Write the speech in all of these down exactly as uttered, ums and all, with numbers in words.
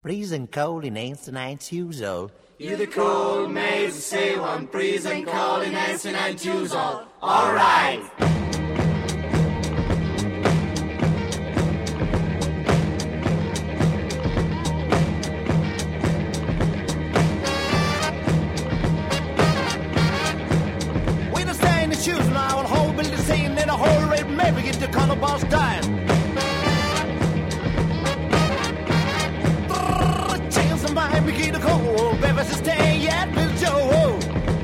Freezing cold in eighty-nine years old. You the cold maids say one freezing cold in eighty-nine years old. All right. We the stay in the shoes now and whole building scene in a whole rate maybe get the color boss dying. We get the cold, baby, to stay yet with Joe.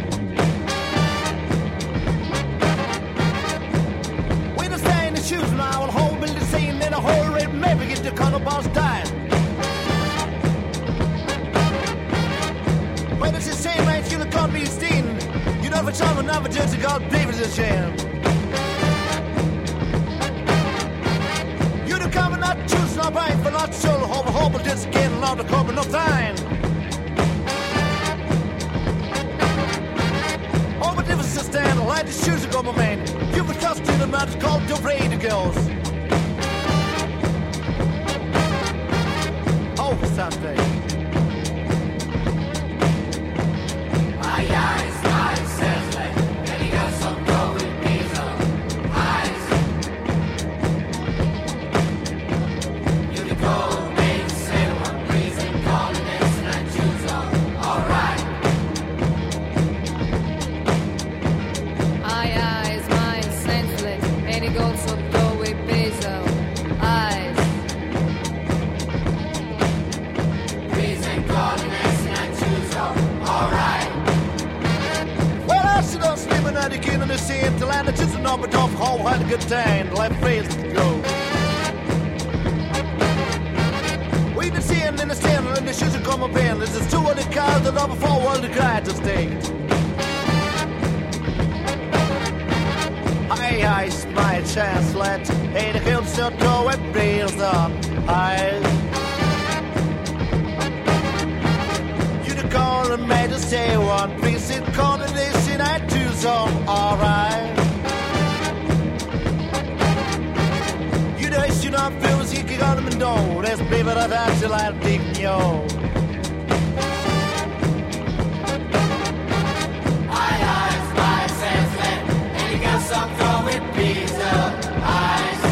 We the stay in the shoes now and whole building scene in a whole rate maybe get the color boss dying. When it's the same right, you can't be seen. You know for some another just God David's a shame. You the cover not choose not right for not so hope hope just getting out the cover no time. Stand like the shoes go, my man. You would trust in the man called the radio girls. Oh, Sunday. My eyes, eyes, says like, and he got some going diesel. Eyes. You can go, make say one reason, calling it, and I choose all. All right. Eyes, mind, senseless, and it goes so go with basil. Eyes. Reason calling us and I choose all. Alright. Well, I sit on sleeping at the king of the sea to land the just a number of whole had a good time. Like face to go. We been seeing in the stand and the shoes are coming in. This is two of the cars that are before all the guys to stay. I my chance, let ain't a hill still throw it breeze up eyes. You the call and made to say one piece in corner this in I do some alright. You know you not feel as you can got them and don't that's baby that I still I think yo. Some throw it pizza eyes.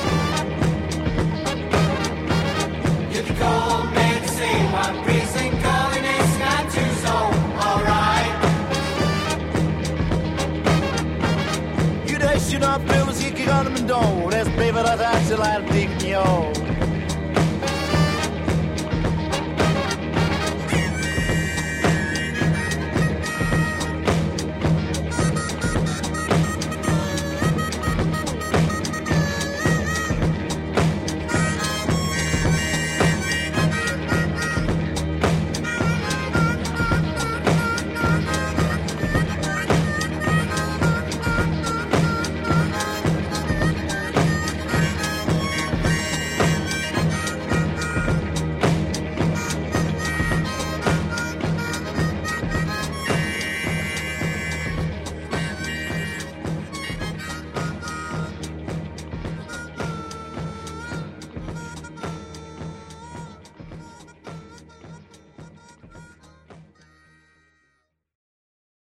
You can call me the same one precinct calling it's not too so alright. You know you not feel as you can got them and don't that's baby that I still I think yo.